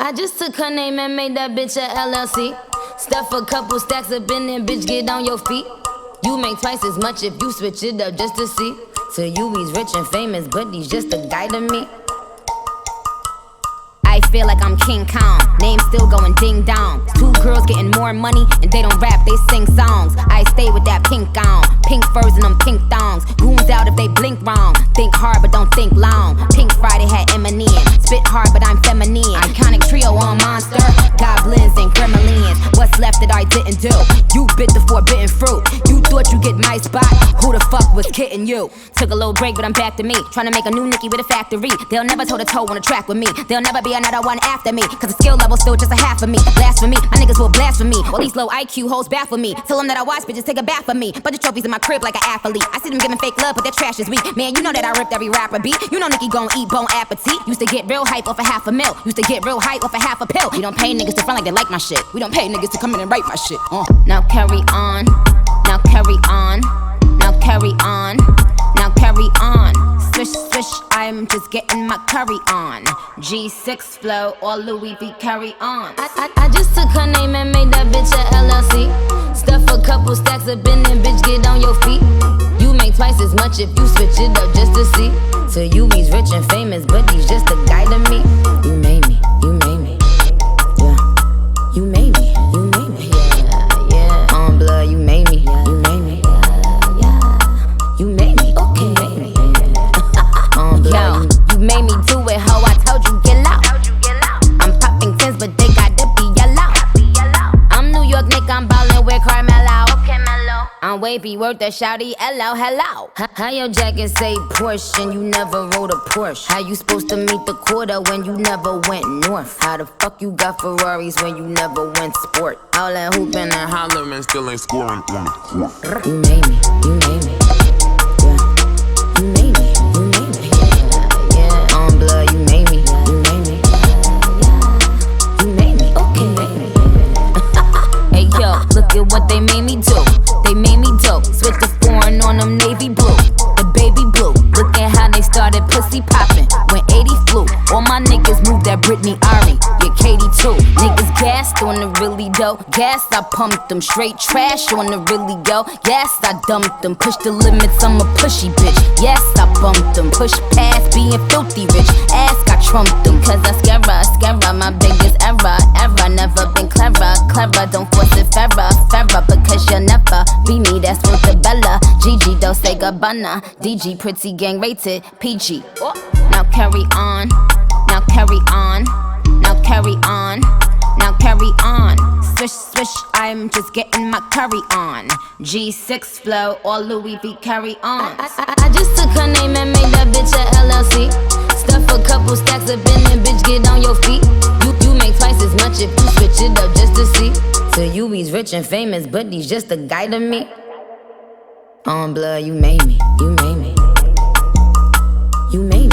I just took her name and made that bitch a LLC. Stuff a couple stacks up in there, bitch, get on your feet. You make twice as much if you switch it up just to see. To you he's rich and famous, but he's just a guy to me. I feel like I'm King Kong, name still going ding dong. Two girls getting more money and they don't rap, they sing songs. I stay with that pink on, pink furs and them pink thongs. Goons out if they blink wrong, think hard but don't think long. Pink Friday had Eminem, spit hard but I'm feminine. Iconic trio on Monster, goblins and gremlins. What's left that I didn't do? You bit the forbidden fruit. You thought you get my spot, who the fuck was kidding you? Took a little break but I'm back to me, trying to make a new Nicki with a factory. They'll never toe to toe on a track with me, they'll never be another one after me, cause the skill level's still just a half of me. Blasphemy, my niggas will blaspheme me. All these low IQ hoes baffle me. Tell them that I watch bitches take a bath for me. Bunch of trophies in my crib like an athlete. I see them giving fake love but their trash is weak. Man, you know that I ripped every rapper beat. You know Nicki gon' eat Bon Appetit. Used to get real hype off a half a mil. Used to get real hype off a half a pill. We don't pay niggas to front like they like my shit. We don't pay niggas to come in and write my shit. Now carry on, now carry on, now carry on, now carry on. Swish, swish, I'm just getting my curry on. G6 flow, all Louis V carry on. I just took her name and made that bitch a LLC. Stuff a couple stacks up in there, bitch, get on your feet. You make twice as much if you switch it up just to see. To you he's rich and famous, but he's just a guy to me. You made me, you made me, yeah. You made me, you made me, yeah, yeah. On blood, you made me, you made me, yeah, yeah. You made me, okay, you made me. Yo, you made me do it, ho, I told you get loud. I'm popping tins, but they got to be yellow. I'm New York Nick, I'm ballin' with Carmelo. I'm wavy, worth the shouty, hello, hello. How your jacket say Porsche and you never rode a Porsche? How you supposed to meet the quota when you never went north? How the fuck you got Ferraris when you never went sport? All that hoopin' and hollering still ain't scoring. You made me, you made me, yeah. You made me. You made me, you made me, you made me, okay, you made me. Hey yo, look at what they made me do. They made me dope, switch the foreign on them navy blue, the baby blue. Look at how they started pussy popping when 80 flew. All my niggas moved that Britney Ari, yeah, Katie too. Niggas gassed on the really dough, gas I pumped them, straight trash on the really go. Yes, I dumped them, push the limits, I'm a pushy bitch. Yes, I bumped them, push past being filthy rich. Ask I trumped them, cause I scare my biggest error. Never been clever, don't force it fairer, because you'll never be me, that's Bella. GG, don't say Gabbana, DG, pretty gang rated, PG. Now carry on, now carry on, now carry on, now carry on. Swish, swish, I'm just getting my curry on. G6 flow, all Louis V carry on. I just took her name and made that bitch a LLC. Stuff a couple stacks up in there, bitch, get on your feet. You make twice as much if you switch it up just to see. To you he's rich and famous, but he's just a guy to me. On blood, you made me, you made me, you made me.